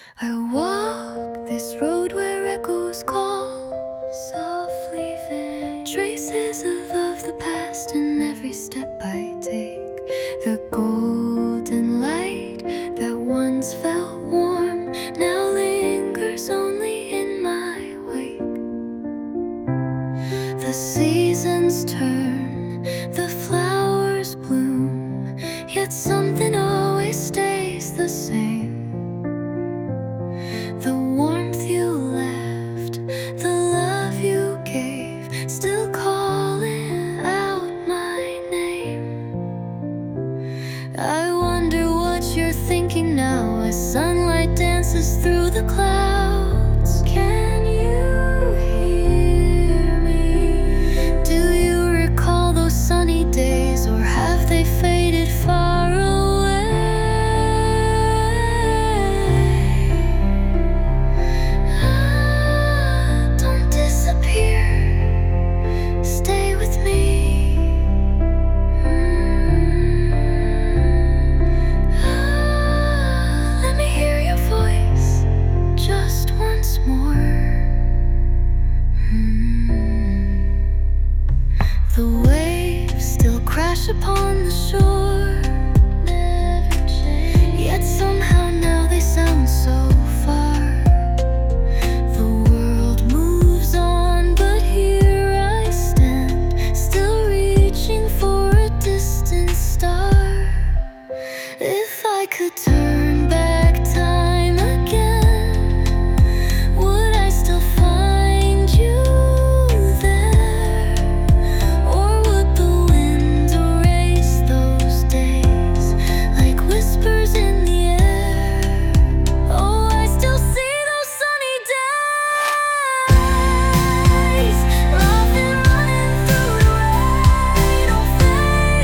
I walk this road where echoes call, softly fade traces of the past in every step I take. The golden light that once felt warm now lingers only in my wake. The seasons turn, the flowers bloom, yet something always stays the same. The warmth you left, the love you gave, still calling out my name. I wonder what you're thinking now as sunlight dances through the clouds. Can you hear me? Do you recall those sunny days, or have they faded far away? Don't disappear, stay with me. Let me hear your voice just once more. The waves still crash upon the shore, never change. Yet somehow now they sound so far. The world moves on, but here I stand, still reaching for a distant star. If I could turn back time again, would I still find you there? Or would the wind erase those days like whispers in the air? Oh, I still see those sunny days, laughing, running through the rain, don't fade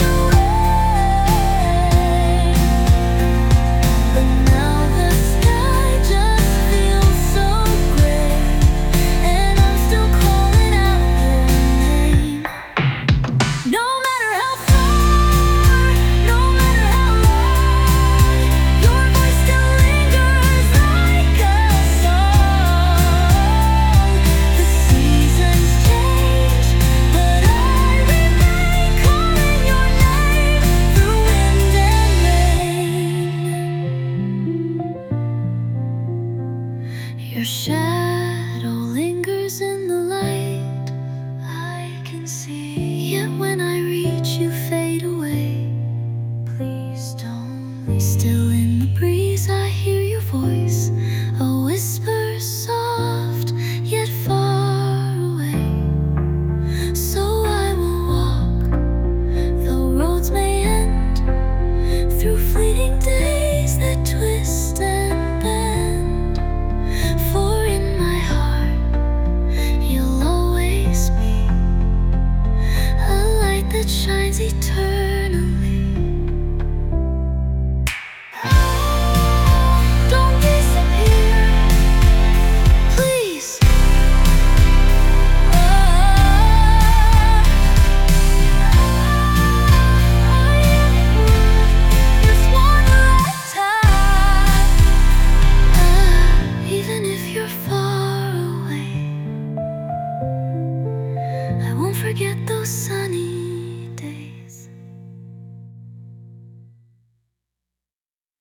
away. But now the sky just feels so gray, and I'm still calling out your name. No matter how far, no matter how long, your voice still lingers like a song. The seasons change, but I remain calling your name through wind and rain. Your shadow